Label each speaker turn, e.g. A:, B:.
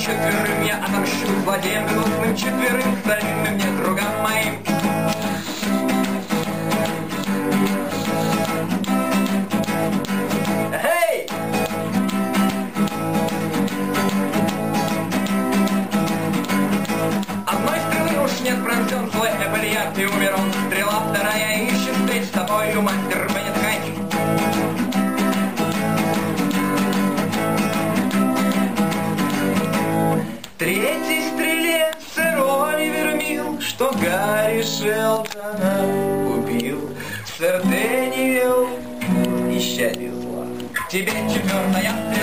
A: четверым я отомщу злодеям гнусным, четверым старинным мне другам моим. Эй! Одной стрелы уж нет пронзен злой Эбельярд и умер он. Стрела вторая ищет встреч с тобою, мастер Беннет Хайч. Третьей стреле сэр Оливер Милл, что Гарри Шелдона убил. Сэр Дэниел, исчадие зла. Тебе четвертая стрела.